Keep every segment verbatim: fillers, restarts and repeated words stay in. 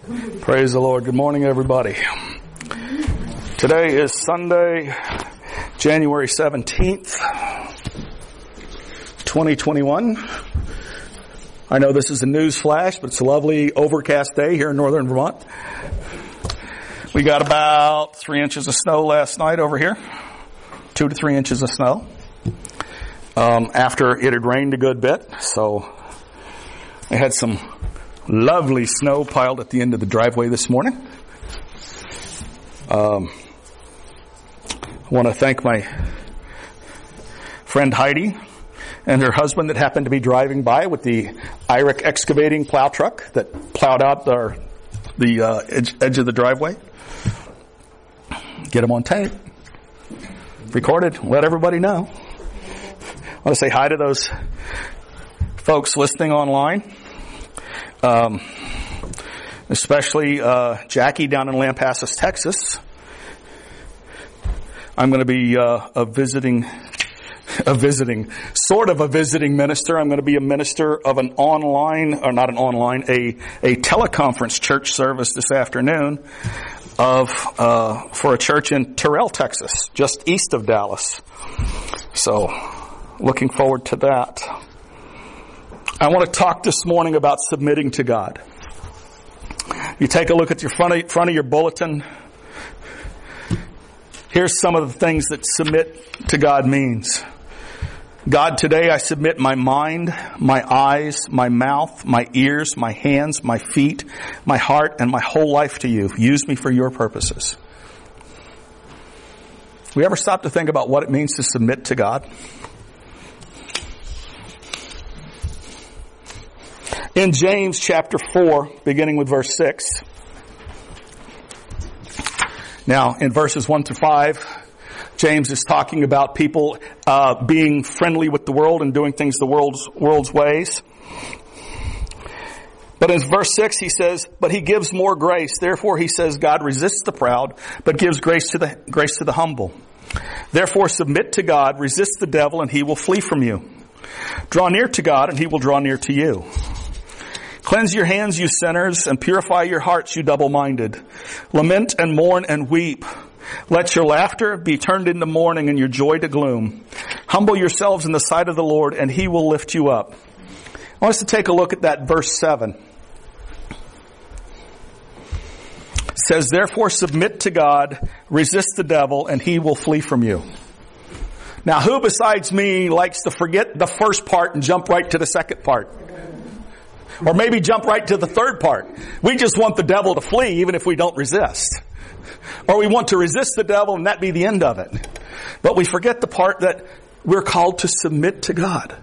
Praise the Lord. Good morning, everybody. Today is Sunday, January seventeenth, twenty twenty-one. I know this is a news flash, but it's a lovely overcast day here in northern Vermont. We got about three inches of snow last night over here. Two to three inches of snow. Um, after it had rained a good bit, so I had some lovely snow piled at the end of the driveway this morning. Um, I want to thank my friend Heidi and her husband that happened to be driving by with the I R I C excavating plow truck that plowed out our, the uh, edge, edge of the driveway. Get them on tape. Recorded. Let everybody know. I want to say hi to those folks listening online. Um, especially uh, Jackie down in Lampasas, Texas. I'm going to be uh, a visiting, a visiting, sort of a visiting minister. I'm going to be a minister of an online, or not an online, a a teleconference church service this afternoon of uh, for a church in Terrell, Texas, just east of Dallas. So, looking forward to that. I want to talk this morning about submitting to God. You take a look at your front of, front of your bulletin. Here's some of the things that submit to God means. God, today I submit my mind, my eyes, my mouth, my ears, my hands, my feet, my heart, and my whole life to you. Use me for your purposes. We ever stop to think about what it means to submit to God? In James chapter four, beginning with verse six. Now, in verses one through five, James is talking about people uh, being friendly with the world and doing things the world's world's ways. But in verse six, he says, "But he gives more grace. Therefore, he says, God resists the proud, but gives grace to the grace to the humble. Therefore, submit to God, resist the devil, and he will flee from you. Draw near to God, and he will draw near to you. Cleanse your hands, you sinners, and purify your hearts, you double-minded. Lament and mourn and weep. Let your laughter be turned into mourning and your joy to gloom. Humble yourselves in the sight of the Lord, and he will lift you up." I want us to take a look at that verse seven. It says, "Therefore submit to God, resist the devil, and he will flee from you." Now, who besides me likes to forget the first part and jump right to the second part? Or maybe jump right to the third part. We just want the devil to flee even if we don't resist. Or we want to resist the devil and that be the end of it. But we forget the part that we're called to submit to God.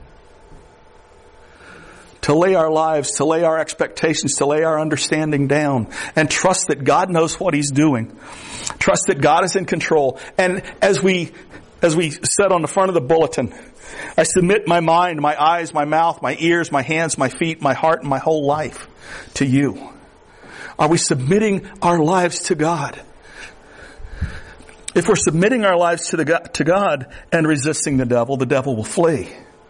To lay our lives, to lay our expectations, to lay our understanding down. And trust that God knows what He's doing. Trust that God is in control. And as we, as we said on the front of the bulletin, I submit my mind, my eyes, my mouth, my ears, my hands, my feet, my heart, and my whole life to you. Are we submitting our lives to God? If we're submitting our lives to the God, to God and resisting the devil, the devil will flee.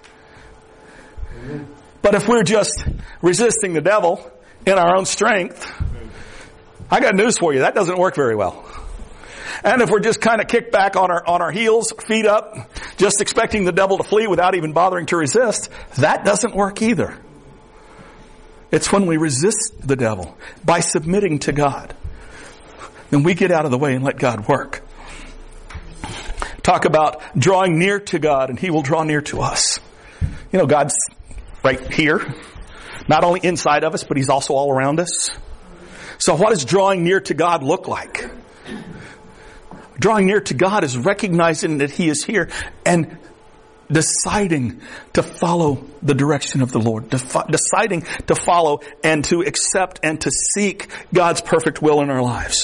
Amen. But if we're just resisting the devil in our own strength, I got news for you. That doesn't work very well. And if we're just kind of kicked back on our, on our heels, feet up, just expecting the devil to flee without even bothering to resist, that doesn't work either. It's when we resist the devil by submitting to God. Then we get out of the way and let God work. Talk about drawing near to God and He will draw near to us. You know, God's right here. Not only inside of us, but He's also all around us. So what does drawing near to God look like? Drawing near to God is recognizing that He is here and deciding to follow the direction of the Lord. Defi- deciding to follow and to accept and to seek God's perfect will in our lives.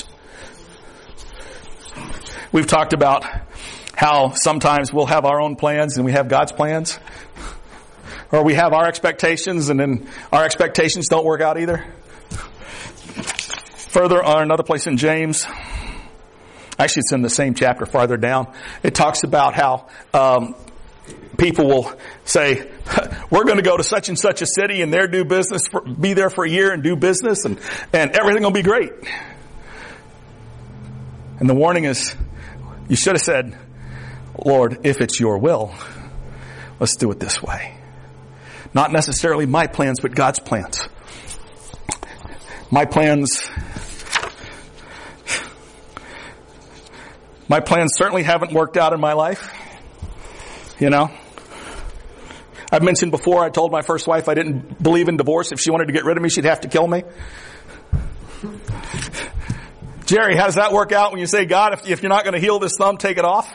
We've talked about how sometimes we'll have our own plans and we have God's plans. Or we have our expectations and then our expectations don't work out either. Further on another place in James, actually it's in the same chapter farther down, it talks about how um, people will say, we're going to go to such and such a city and there do business, for, be there for a year and do business, and, and everything will be great. And the warning is, you should have said, Lord, if it's your will, let's do it this way. Not necessarily my plans, but God's plans. My plans, my plans certainly haven't worked out in my life. You know, I've mentioned before, I told my first wife I didn't believe in divorce. If she wanted to get rid of me, she'd have to kill me. Jerry, how does that work out when you say, God, if, if you're not going to heal this thumb, take it off?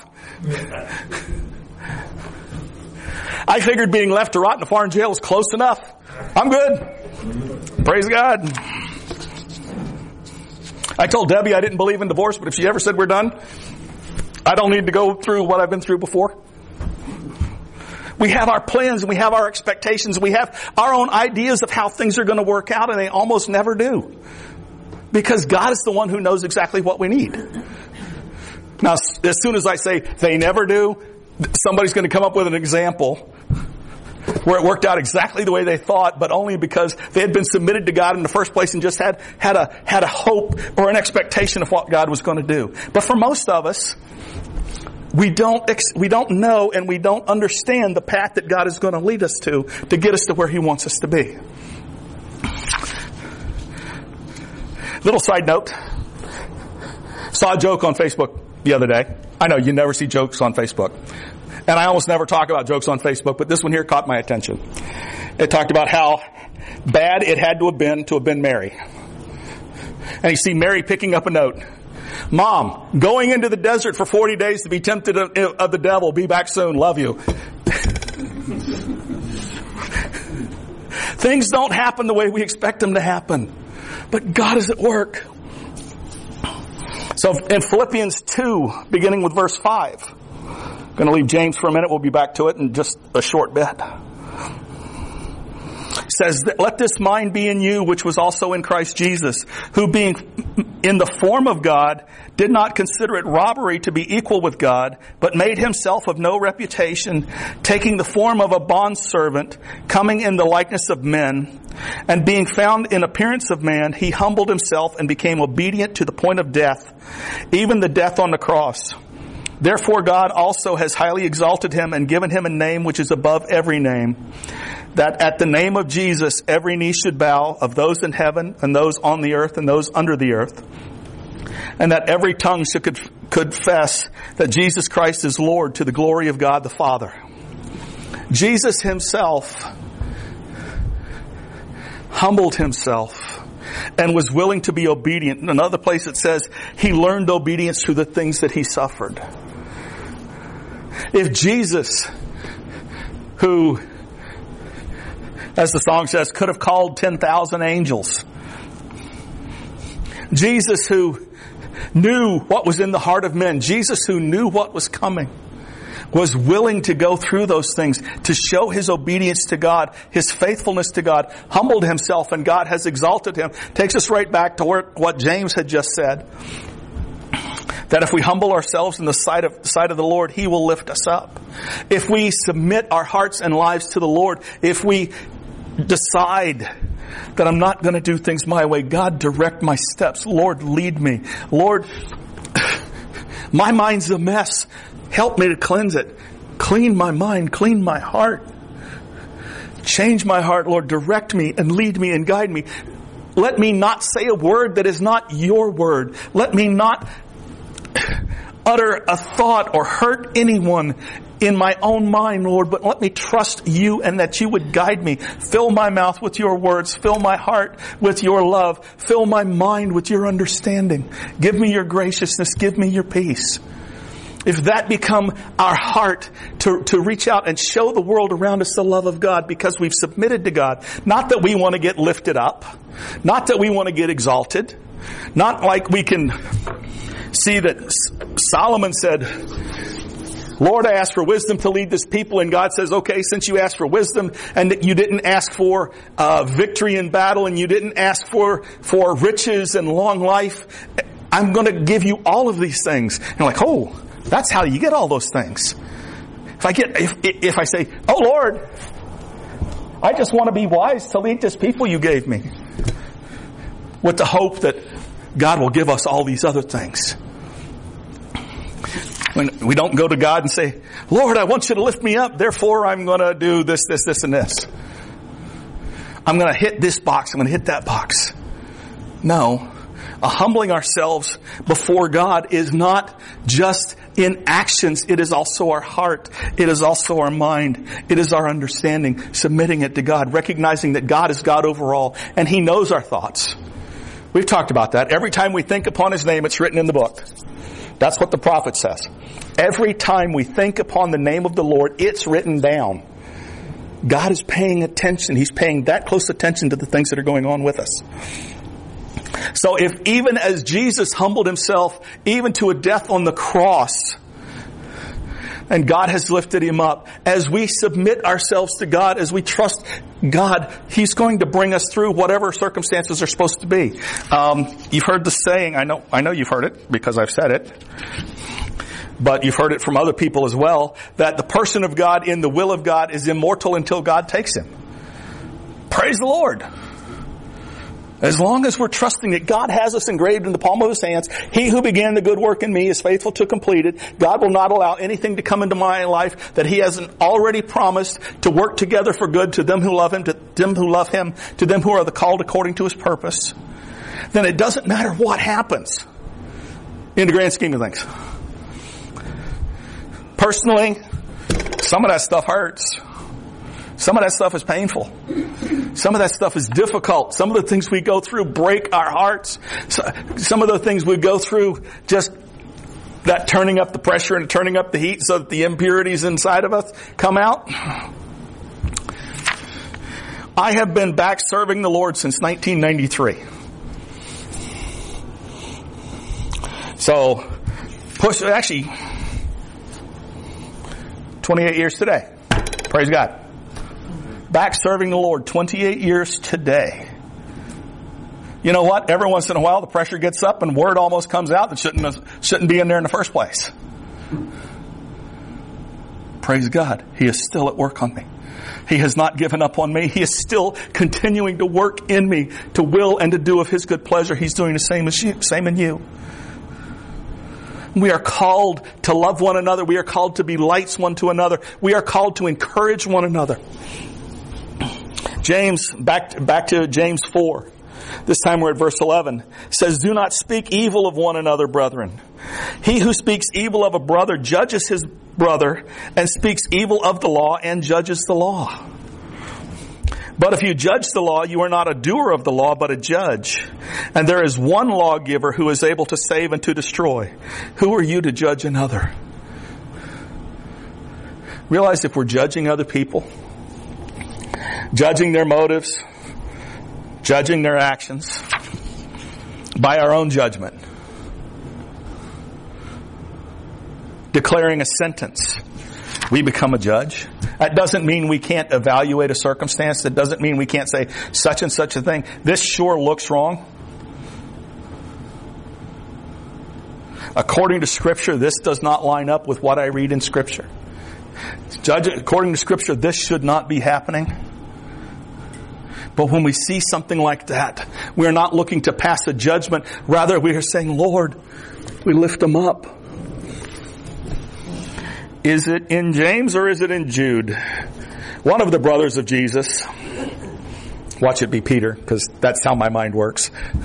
I figured being left to rot in a foreign jail was close enough. I'm good. Praise God. I told Debbie I didn't believe in divorce, but if she ever said we're done, I don't need to go through what I've been through before. We have our plans and we have our expectations. We have our own ideas of how things are going to work out, and they almost never do. Because God is the one who knows exactly what we need. Now, as soon as I say they never do, somebody's going to come up with an example where it worked out exactly the way they thought, but only because they had been submitted to God in the first place and just had, had a, had a hope or an expectation of what God was going to do. But for most of us, we don't, we don't know and we don't understand the path that God is going to lead us to, to get us to where He wants us to be. Little side note. Saw a joke on Facebook the other day. I know you never see jokes on Facebook. And I almost never talk about jokes on Facebook, but this one here caught my attention. It talked about how bad it had to have been to have been Mary. And you see Mary picking up a note. Mom, going into the desert for forty days to be tempted of, of the devil. Be back soon. Love you. Things don't happen the way we expect them to happen. But God is at work. So in Philippians two, beginning with verse five, I'm going to leave James for a minute. We'll be back to it in just a short bit. It says, let this mind be in you, which was also in Christ Jesus, who being in the form of God, did not consider it robbery to be equal with God, but made himself of no reputation, taking the form of a bondservant, coming in the likeness of men, and being found in appearance of man, he humbled himself and became obedient to the point of death, even the death on the cross. Therefore God also has highly exalted him and given him a name which is above every name, that at the name of Jesus every knee should bow, of those in heaven and those on the earth and those under the earth, and that every tongue should confess that Jesus Christ is Lord, to the glory of God the Father. Jesus himself humbled himself and was willing to be obedient. In another place it says he learned obedience through the things that he suffered. If Jesus, who, as the song says, could have called ten thousand angels, Jesus who knew what was in the heart of men, Jesus who knew what was coming, was willing to go through those things to show his obedience to God, his faithfulness to God, humbled himself, and God has exalted him. Takes us right back to where, what James had just said, that if we humble ourselves in the sight of, sight of the Lord, He will lift us up. If we submit our hearts and lives to the Lord, if we decide that I'm not going to do things my way, God, direct my steps. Lord, lead me. Lord, my mind's a mess. Help me to cleanse it. Clean my mind. Clean my heart. Change my heart, Lord. Direct me and lead me and guide me. Let me not say a word that is not your word. Let me not utter a thought or hurt anyone in my own mind, Lord, but let me trust you and that you would guide me. Fill my mouth with your words. Fill my heart with your love. Fill my mind with your understanding. Give me your graciousness. Give me your peace. If that become our heart to, to reach out and show the world around us the love of God because we've submitted to God, not that we want to get lifted up, not that we want to get exalted, not like we can see that Solomon said, Lord, I asked for wisdom to lead this people, and God says, okay, since you asked for wisdom and you didn't ask for uh, victory in battle and you didn't ask for, for riches and long life, I'm going to give you all of these things. And you're like, oh, that's how you get all those things. If I get, if, if I say, oh Lord, I just want to be wise to lead this people you gave me, with the hope that God will give us all these other things. When we don't go to God and say, Lord, I want you to lift me up, therefore I'm going to do this, this, this, and this. I'm going to hit this box, I'm going to hit that box. No. A humbling ourselves before God is not just in actions. It is also our heart. It is also our mind. It is our understanding, submitting it to God, recognizing that God is God over all, and He knows our thoughts. We've talked about that. Every time we think upon His name, it's written in the book. That's what the prophet says. Every time we think upon the name of the Lord, it's written down. God is paying attention. He's paying that close attention to the things that are going on with us. So if even as Jesus humbled Himself, even to a death on the cross, and God has lifted Him up, as we submit ourselves to God, as we trust God, He's going to bring us through whatever circumstances are supposed to be. Um, you've heard the saying, I know, I know you've heard it because I've said it, but you've heard it from other people as well, that the person of God in the will of God is immortal until God takes him. Praise the Lord. As long as we're trusting that God has us engraved in the palm of His hands, He who began the good work in me is faithful to complete it. God will not allow anything to come into my life that He hasn't already promised to work together for good to them who love Him, to them who love Him, to them who are the called according to His purpose. Then it doesn't matter what happens in the grand scheme of things. Personally, some of that stuff hurts. Some of that stuff is painful. Some of that stuff is difficult. Some of the things we go through break our hearts. Some of the things we go through, just that turning up the pressure and turning up the heat so that the impurities inside of us come out. I have been back serving the Lord since nineteen ninety-three. So, push, actually, twenty-eight years today. Praise God. Back serving the Lord twenty-eight years today. You know what? Every once in a while the pressure gets up and word almost comes out that shouldn't, shouldn't be in there in the first place. Praise God. He is still at work on me. He has not given up on me. He is still continuing to work in me to will and to do of His good pleasure. He's doing the same as you, same in you. We are called to love one another. We are called to be lights one to another. We are called to encourage one another. James, back, back to James four. This time we're at verse eleven. Says, do not speak evil of one another, brethren. He who speaks evil of a brother judges his brother, and speaks evil of the law and judges the law. But if you judge the law, you are not a doer of the law, but a judge. And there is one lawgiver who is able to save and to destroy. Who are you to judge another? Realize if we're judging other people, judging their motives, judging their actions by our own judgment, declaring a sentence, we become a judge. That doesn't mean we can't evaluate a circumstance. That doesn't mean we can't say such and such a thing. This sure looks wrong. According to Scripture, this does not line up with what I read in Scripture. Judge, according to Scripture, this should not be happening. But when we see something like that, we are not looking to pass a judgment. Rather, we are saying, Lord, we lift them up. Is it in James or is it in Jude? One of the brothers of Jesus, watch it be Peter, because that's how my mind works.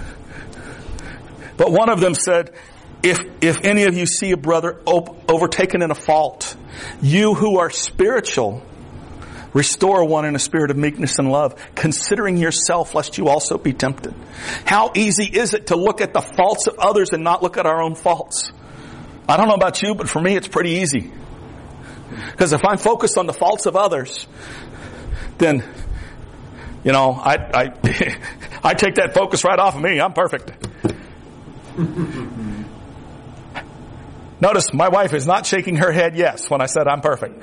But one of them said, if, if any of you see a brother overtaken in a fault, you who are spiritual, restore one in a spirit of meekness and love, considering yourself, lest you also be tempted. How easy is it to look at the faults of others and not look at our own faults? I don't know about you, but for me it's pretty easy. Because if I'm focused on the faults of others, then, you know, I, I, I take that focus right off of me. I'm perfect. Notice my wife is not shaking her head yes when I said I'm perfect.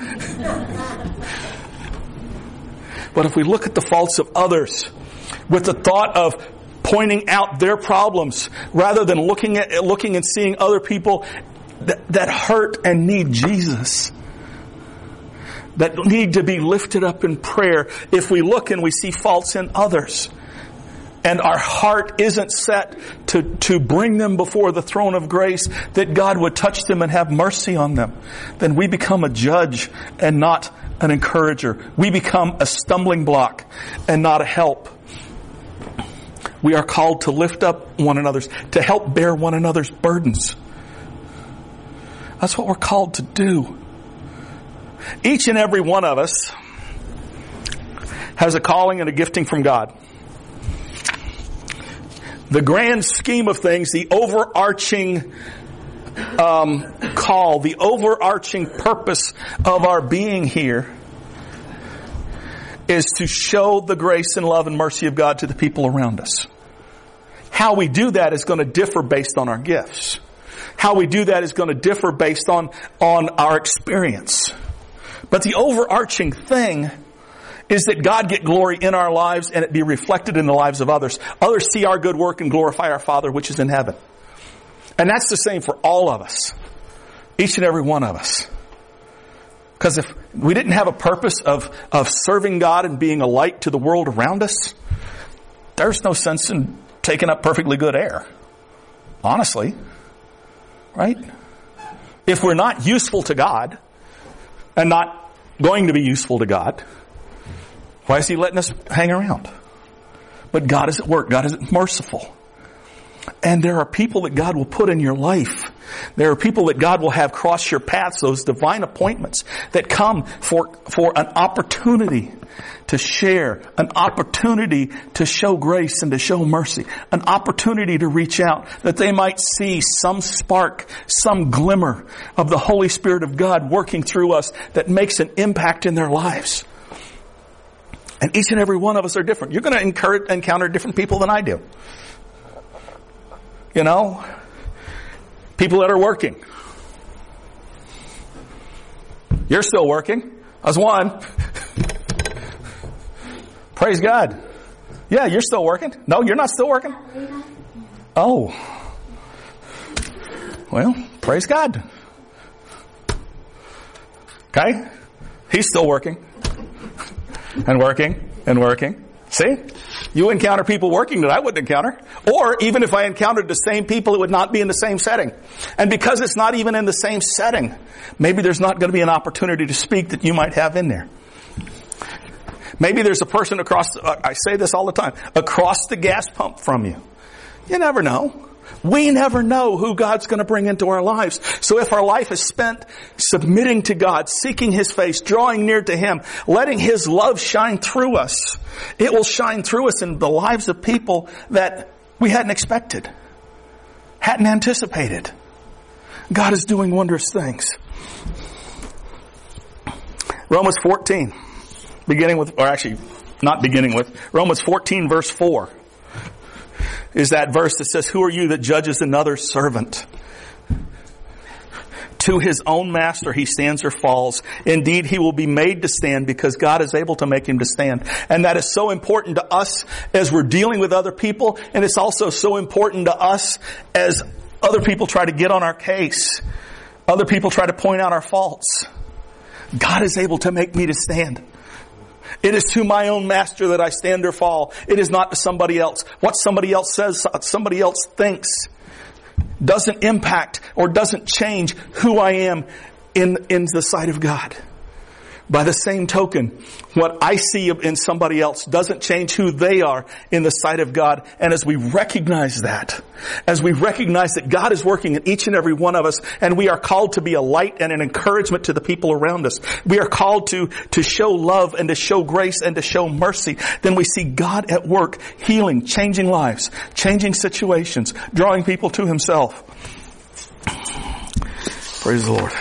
But if we look at the faults of others with the thought of pointing out their problems rather than looking at looking and seeing other people that, that hurt and need Jesus, that need to be lifted up in prayer. If we look and we see faults in others, and our heart isn't set to, to bring them before the throne of grace, that God would touch them and have mercy on them, then we become a judge and not an encourager. We become a stumbling block and not a help. We are called to lift up one another's, to help bear one another's burdens. That's what we're called to do. Each and every one of us has a calling and a gifting from God. The grand scheme of things, the overarching um, call, the overarching purpose of our being here is to show the grace and love and mercy of God to the people around us. How we do that is going to differ based on our gifts. How we do that is going to differ based on, on our experience. But the overarching thing is that God get glory in our lives and it be reflected in the lives of others. Others see our good work and glorify our Father which is in heaven. And that's the same for all of us. Each and every one of us. Because if we didn't have a purpose of, of serving God and being a light to the world around us, there's no sense in taking up perfectly good air. Honestly. Right? If we're not useful to God and not going to be useful to God, why is He letting us hang around? But God is at work. God is merciful. And there are people that God will put in your life. There are people that God will have cross your paths, those divine appointments that come for, for an opportunity to share, an opportunity to show grace and to show mercy, an opportunity to reach out, that they might see some spark, some glimmer of the Holy Spirit of God working through us that makes an impact in their lives. And each and every one of us are different. You're going to encounter, encounter different people than I do. You know, people that are working. You're still working. I was one. Praise God. Yeah, you're still working. No, you're not still working? Oh. Well, praise God. Okay? He's still working. And working. And working. See? You encounter people working that I wouldn't encounter. Or even if I encountered the same people, it would not be in the same setting. And because it's not even in the same setting, maybe there's not going to be an opportunity to speak that you might have in there. Maybe there's a person across, uh, I say this all the time, across the gas pump from you. You never know. We never know who God's going to bring into our lives. So if our life is spent submitting to God, seeking His face, drawing near to Him, letting His love shine through us, it will shine through us in the lives of people that we hadn't expected, hadn't anticipated. God is doing wondrous things. Romans fourteen, beginning with, or actually not beginning with, Romans fourteen verse four. Is that verse that says, who are you that judges another's servant? To his own master he stands or falls. Indeed, he will be made to stand because God is able to make him to stand. And that is so important to us as we're dealing with other people. And it's also so important to us as other people try to get on our case. Other people try to point out our faults. God is able to make me to stand. It is to my own master that I stand or fall. It is not to somebody else. What somebody else says, somebody else thinks, doesn't impact or doesn't change who I am in, in the sight of God. By the same token, what I see in somebody else doesn't change who they are in the sight of God. And as we recognize that, as we recognize that God is working in each and every one of us, and we are called to be a light and an encouragement to the people around us, we are called to, to show love and to show grace and to show mercy, then we see God at work, healing, changing lives, changing situations, drawing people to Himself. Praise the Lord.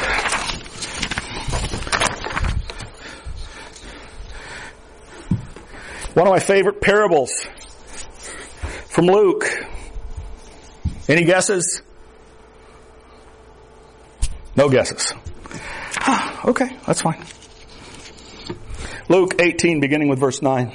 One of my favorite parables from Luke. Any guesses? No guesses. Okay, that's fine. Luke eighteen, beginning with verse nine.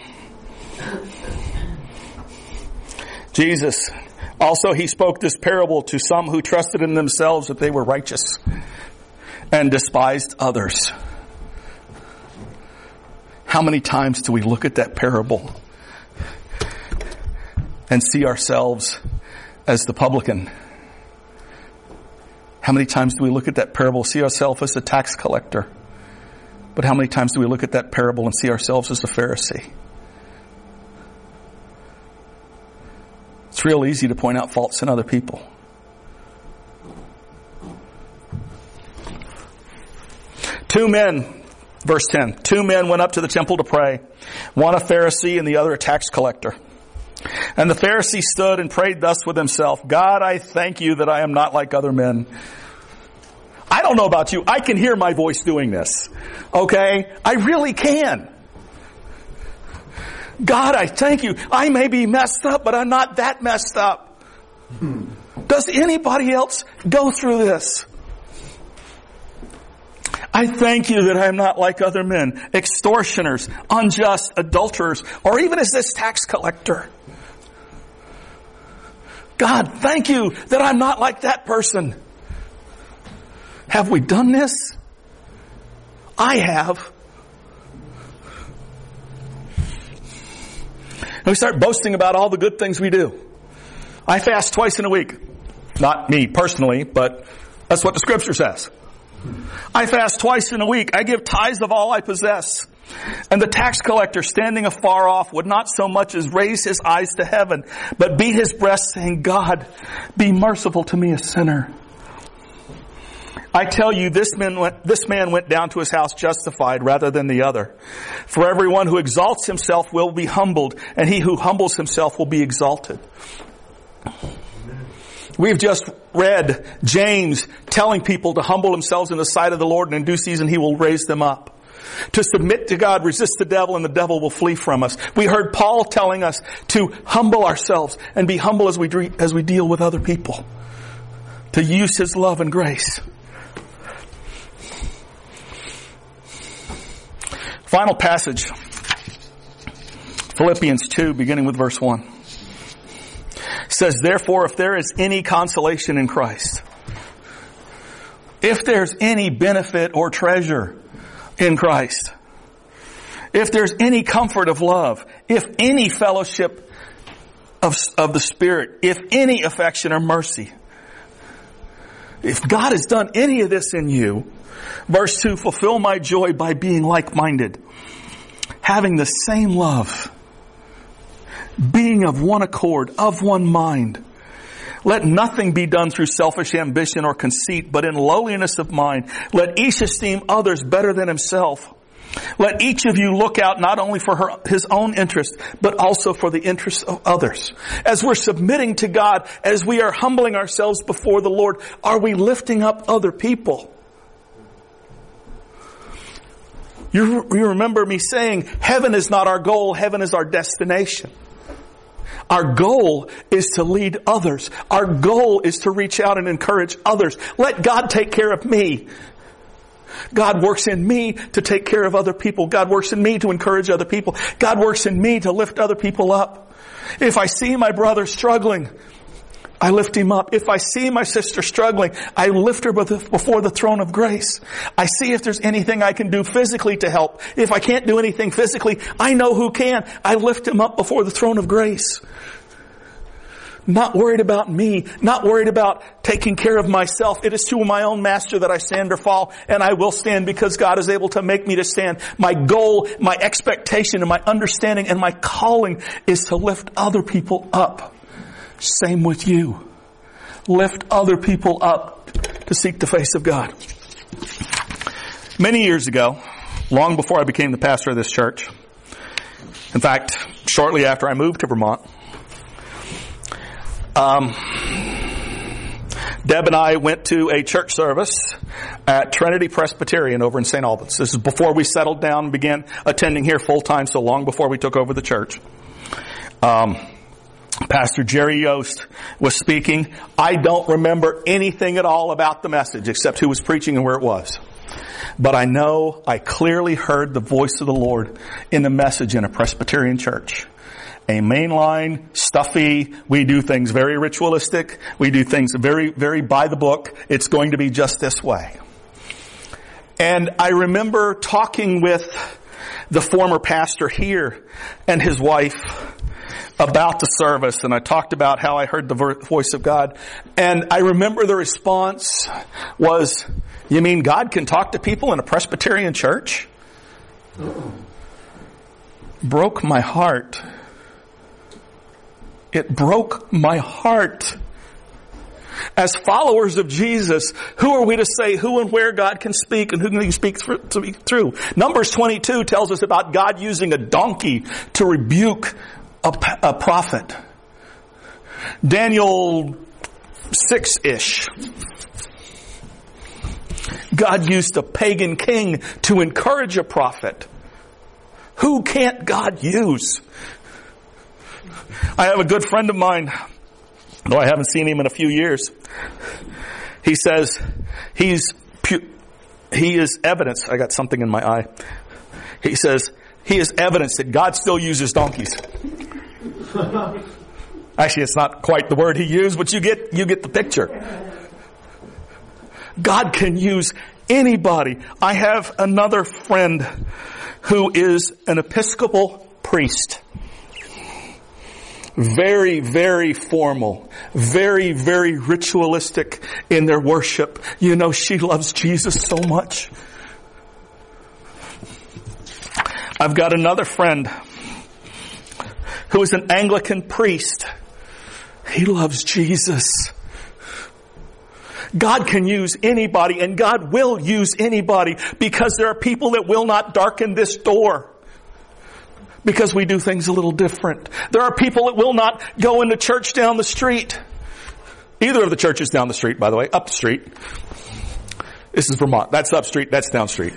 Jesus, also He spoke this parable to some who trusted in themselves that they were righteous and despised others. How many times do we look at that parable and see ourselves as the publican? How many times do we look at that parable, see ourselves as the tax collector? But how many times do we look at that parable and see ourselves as the Pharisee? It's real easy to point out faults in other people. Two men, verse ten, two men went up to the temple to pray, one a Pharisee and the other a tax collector. And the Pharisee stood and prayed thus with himself, God, I thank you that I am not like other men. I don't know about you. I can hear my voice doing this. Okay? I really can. God, I thank you. I may be messed up, but I'm not that messed up. Does anybody else go through this? I thank you that I am not like other men, extortioners, unjust, adulterers, or even as this tax collector. God, thank you that I'm not like that person. Have we done this? I have. And we start boasting about all the good things we do. I fast twice in a week. Not me personally, but that's what the scripture says. I fast twice in a week. I give tithes of all I possess. And the tax collector, standing afar off, would not so much as raise his eyes to heaven, but beat his breast, saying, God, be merciful to me, a sinner. I tell you, this man went, this man went down to his house justified rather than the other. For everyone who exalts himself will be humbled, and he who humbles himself will be exalted. We've just read James telling people to humble themselves in the sight of the Lord, and in due season He will raise them up. To submit to God, resist the devil, and the devil will flee from us. We heard Paul telling us to humble ourselves and be humble as we as we deal with other people. To use His love and grace. Final passage. Philippians two, beginning with verse one. Says, therefore, if there is any consolation in Christ, if there's any benefit or treasure in Christ, if there's any comfort of love, if any fellowship of, of the Spirit, if any affection or mercy, if God has done any of this in you, verse two, fulfill my joy by being like-minded, having the same love, being of one accord, of one mind. Let nothing be done through selfish ambition or conceit, but in lowliness of mind. Let each esteem others better than himself. Let each of you look out not only for her, his own interest, but also for the interests of others. As we're submitting to God, as we are humbling ourselves before the Lord, are we lifting up other people? You, you remember me saying, heaven is not our goal, heaven is our destination. Our goal is to lead others. Our goal is to reach out and encourage others. Let God take care of me. God works in me to take care of other people. God works in me to encourage other people. God works in me to lift other people up. If I see my brother struggling, I lift him up. If I see my sister struggling, I lift her before the throne of grace. I see if there's anything I can do physically to help. If I can't do anything physically, I know who can. I lift him up before the throne of grace. Not worried about me, not worried about taking care of myself. It is to my own master that I stand or fall, and I will stand because God is able to make me to stand. My goal, my expectation, and my understanding and my calling is to lift other people up. Same with you. Lift other people up to seek the face of God. Many years ago, long before I became the pastor of this church, in fact, shortly after I moved to Vermont, um, Deb and I went to a church service at Trinity Presbyterian over in Saint Albans. This is before we settled down and began attending here full time, so long before we took over the church. Um, Pastor Jerry Yost was speaking. I don't remember anything at all about the message except who was preaching and where it was. But I know I clearly heard the voice of the Lord in the message in a Presbyterian church. A mainline, stuffy, we do things very ritualistic, we do things very, very by the book. It's going to be just this way. And I remember talking with the former pastor here and his wife about the service, and I talked about how I heard the voice of God. And I remember the response was, "You mean God can talk to people in a Presbyterian church?" Broke my heart. It broke my heart. As followers of Jesus, who are we to say who and where God can speak and who can He speak through? Numbers twenty-two tells us about God using a donkey to rebuke a, a prophet. Daniel six-ish. God used a pagan king to encourage a prophet. Who can't God use? I have a good friend of mine, though I haven't seen him in a few years. He says he's pu- he is evidence. I got something in my eye. He says he is evidence that God still uses donkeys. Actually, it's not quite the word he used, but you get you get the picture. God can use anybody. I have another friend who is an Episcopal priest. Very, very formal. Very, very ritualistic in their worship. You know, she loves Jesus so much. I've got another friend who is an Anglican priest. He loves Jesus. God can use anybody, and God will use anybody, because there are people that will not darken this door because we do things a little different. There are people that will not go into church down the street. Either of the churches down the street, by the way, up the street. This is Vermont. That's up street, that's down street.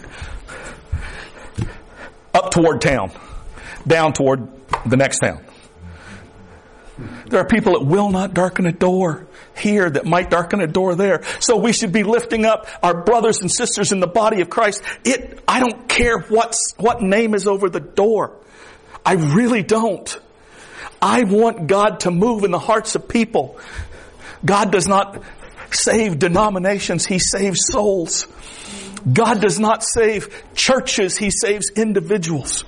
Up toward town. Down toward the next town. There are people that will not darken a door here that might darken a door there. So we should be lifting up our brothers and sisters in the body of Christ. It, I don't care what's, what name is over the door. I really don't. I want God to move in the hearts of people. God does not save denominations. He saves souls. God does not save churches. He saves individuals.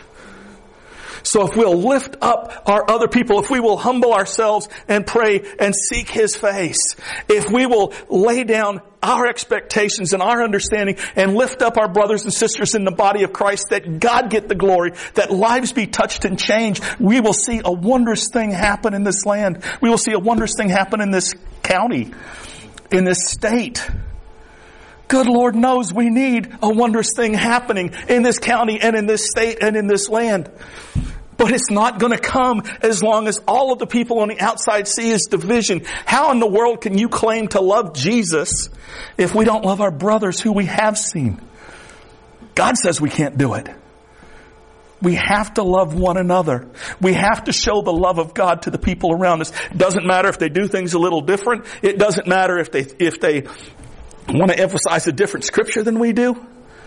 So if we'll lift up our other people, if we will humble ourselves and pray and seek His face, if we will lay down our expectations and our understanding and lift up our brothers and sisters in the body of Christ, that God get the glory, that lives be touched and changed, we will see a wondrous thing happen in this land. We will see a wondrous thing happen in this county, in this state. Good Lord knows we need a wondrous thing happening in this county and in this state and in this land. But it's not going to come as long as all of the people on the outside see His division. How in the world can you claim to love Jesus if we don't love our brothers who we have seen? God says we can't do it. We have to love one another. We have to show the love of God to the people around us. It doesn't matter if they do things a little different. It doesn't matter if they, if they want to emphasize a different scripture than we do.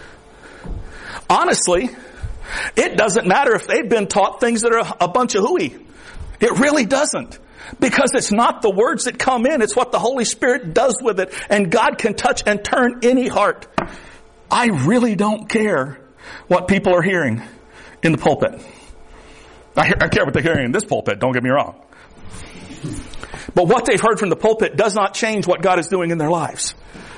Honestly, it doesn't matter if they've been taught things that are a bunch of hooey. It really doesn't. Because it's not the words that come in. It's what the Holy Spirit does with it. And God can touch and turn any heart. I really don't care what people are hearing in the pulpit. I, hear, I care what they're hearing in this pulpit, don't get me wrong. But what they've heard from the pulpit does not change what God is doing in their lives.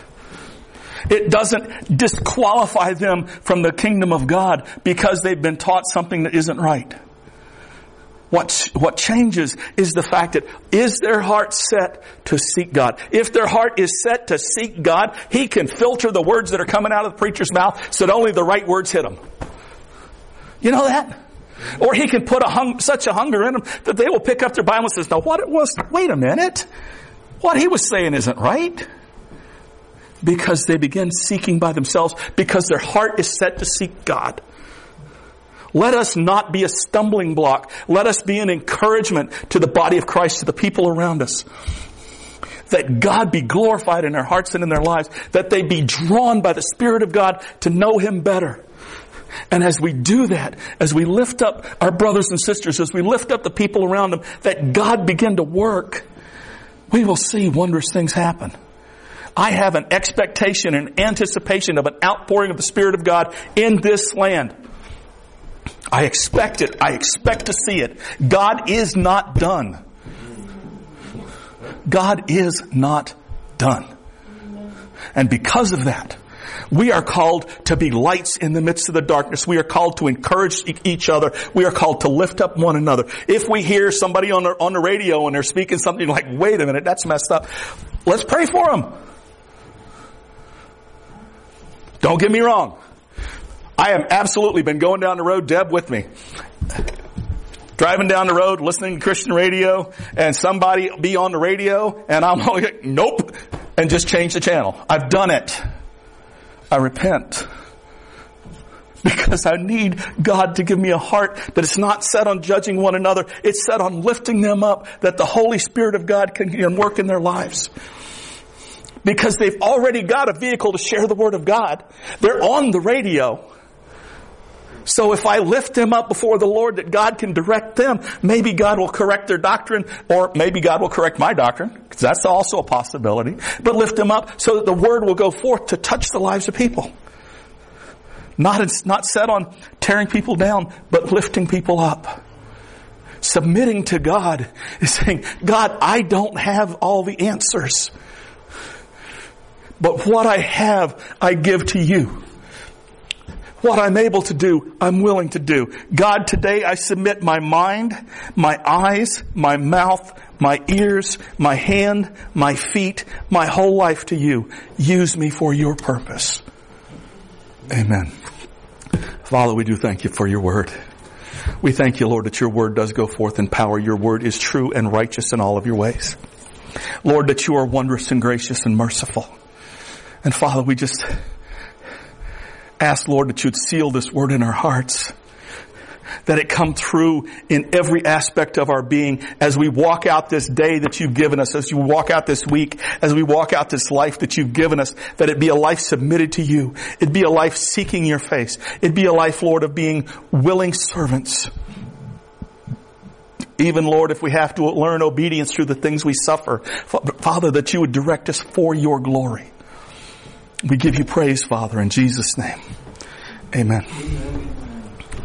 It doesn't disqualify them from the kingdom of God because they've been taught something that isn't right. What, what changes is the fact that, is their heart set to seek God? If their heart is set to seek God, He can filter the words that are coming out of the preacher's mouth so that only the right words hit them. You know that? Or He can put a hung, such a hunger in them that they will pick up their Bible and says, now what it was, wait a minute. What he was saying isn't right. Because they begin seeking by themselves, because their heart is set to seek God. Let us not be a stumbling block. Let us be an encouragement to the body of Christ, to the people around us. That God be glorified in their hearts and in their lives. That they be drawn by the Spirit of God to know Him better. And as we do that, as we lift up our brothers and sisters, as we lift up the people around them, that God begin to work, we will see wondrous things happen. I have an expectation and anticipation of an outpouring of the Spirit of God in this land. I expect it. I expect to see it. God is not done. God is not done. And because of that, we are called to be lights in the midst of the darkness. We are called to encourage each other. We are called to lift up one another. If we hear somebody on the, on the radio and they're speaking something like, wait a minute, that's messed up, let's pray for them. Don't get me wrong. I have absolutely been going down the road, Deb with me, driving down the road, listening to Christian radio, and somebody be on the radio, and I'm like, nope, and just change the channel. I've done it. I repent. Because I need God to give me a heart that is not set on judging one another. It's set on lifting them up, that the Holy Spirit of God can work in their lives. Because they've already got a vehicle to share the Word of God. They're on the radio. So if I lift them up before the Lord that God can direct them, maybe God will correct their doctrine, or maybe God will correct my doctrine, because that's also a possibility. But lift them up so that the Word will go forth to touch the lives of people. Not, not set on tearing people down, but lifting people up. Submitting to God is saying, God, I don't have all the answers. But what I have, I give to you. What I'm able to do, I'm willing to do. God, today I submit my mind, my eyes, my mouth, my ears, my hand, my feet, my whole life to you. Use me for your purpose. Amen. Father, we do thank you for your word. We thank you, Lord, that your word does go forth in power. Your word is true and righteous in all of your ways. Lord, that you are wondrous and gracious and merciful. And Father, we just ask, Lord, that you'd seal this word in our hearts, that it come through in every aspect of our being as we walk out this day that you've given us, as you walk out this week, as we walk out this life that you've given us, that it be a life submitted to you. It'd be a life seeking your face. It'd be a life, Lord, of being willing servants. Even, Lord, if we have to learn obedience through the things we suffer, Father, that you would direct us for your glory. We give you praise, Father, in Jesus' name. Amen. Amen.